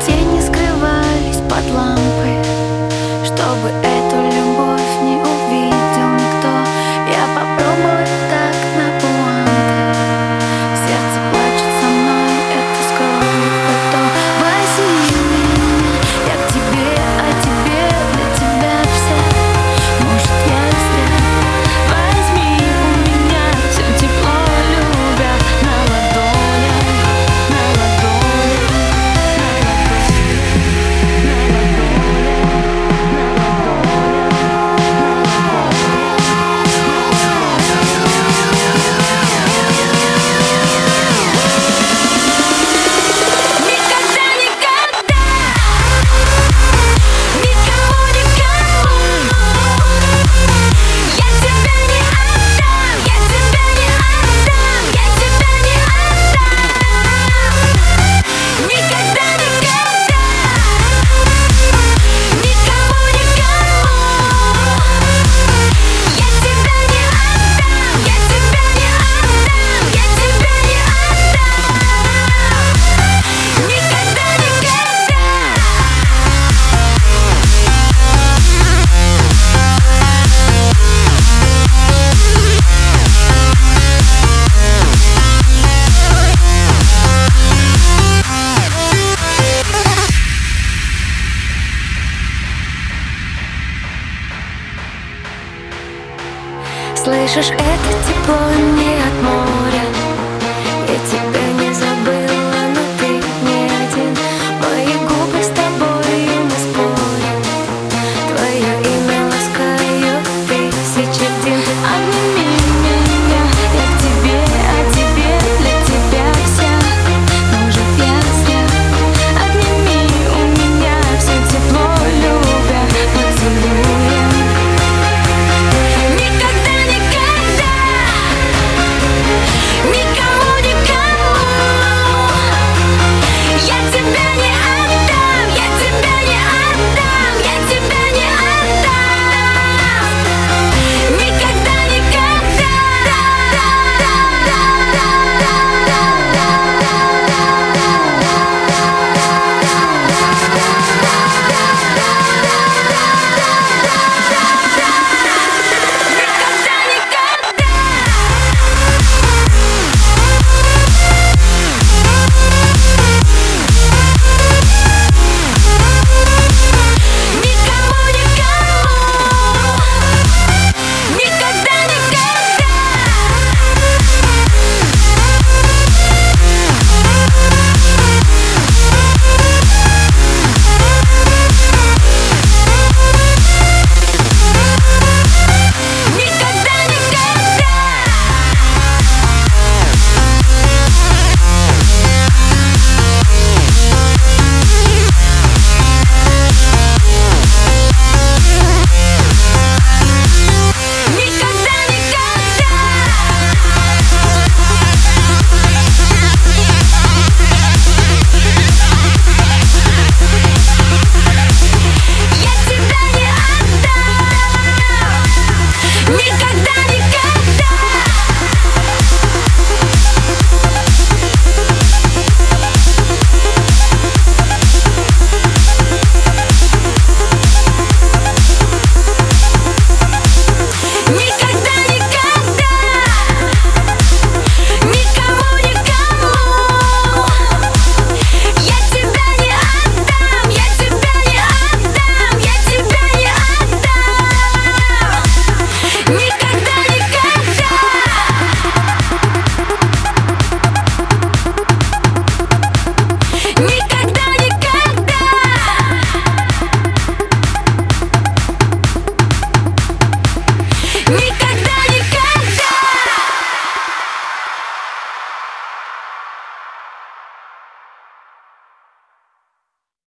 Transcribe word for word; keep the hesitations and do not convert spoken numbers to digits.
тени скрывались под лампой, чтобы эту любовь не увидел никто. Я попробую так на пуантах. Сердце плачет со мной, это скроет потом. Возьми меня, я к тебе, а тебе для тебя вся. Может, я зря. Возьми у меня все тепло, любя на ладонях, на ладонях, на Никогда, никогда, никому, никому я тебя не отдам, я тебя не отдам, я тебя не отдам. Никогда, никогда, никому, никому я тебя не отдам, я тебя не отдам, я тебя не отдам. Никогда, никогда. Слышишь, это тепло не от моря. Я тебе